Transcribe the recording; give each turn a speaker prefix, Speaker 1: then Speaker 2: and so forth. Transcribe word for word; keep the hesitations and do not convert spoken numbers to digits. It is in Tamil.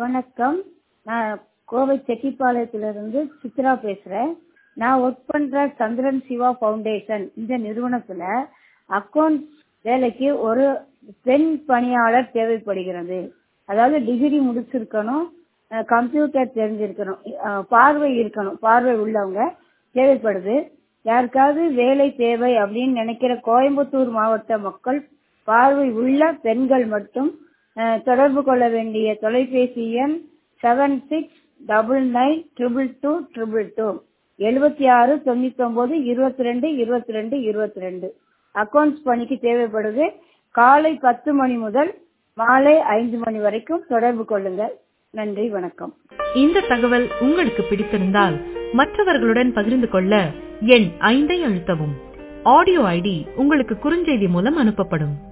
Speaker 1: வணக்கம். நான் கோவை செட்டிப்பாளையத்திலிருந்து சித்ரா பேசுறேன். நான் ஒர்க் பண்ற சந்திரன் சிவா ஃபவுண்டேஷன் இந்த நிறுவனத்துல அக்கவுண்ட் வேலைக்கு ஒரு பெண் பணியாளர் தேவைப்படுகிறது. அதாவது டிகிரி முடிச்சிருக்கணும், அஹ் கம்ப்யூட்டர் தெரிஞ்சிருக்கணும், அஹ் பார்வை இருக்கணும், பார்வை உள்ளவங்க தேவைப்படுது. யாருக்காவது வேலை தேவை அப்படின்னு நினைக்கிற கோயம்புத்தூர் மாவட்ட மக்கள் பார்வை உள்ள பெண்கள் மட்டும் அஹ், தொடர்பு கொள்ள வேண்டிய தொலைபேசி எண் seven six double nine triple two triple two எழுபத்தி ஆறு தொண்ணூத்தி ஒன்பது இருபத்தி ரெண்டு இருபத்தி ரெண்டு இருபத்தி ரெண்டு. அக்கவுண்ட்ஸ் பணிக்கு தேவைப்படுது. காலை பத்து மணி முதல் மாலை ஐந்து மணி வரைக்கும் தொடர்பு கொள்ளுங்கள். நன்றி, வணக்கம்.
Speaker 2: இந்த தகவல் உங்களுக்கு பிடித்திருந்தால் மற்றவர்களுடன் பகிர்ந்து கொள்ள எண் ஐந்தை அழுத்தவும். ஆடியோ ஐடி உங்களுக்கு குறுஞ்செய்தி மூலம் அனுப்பப்படும்.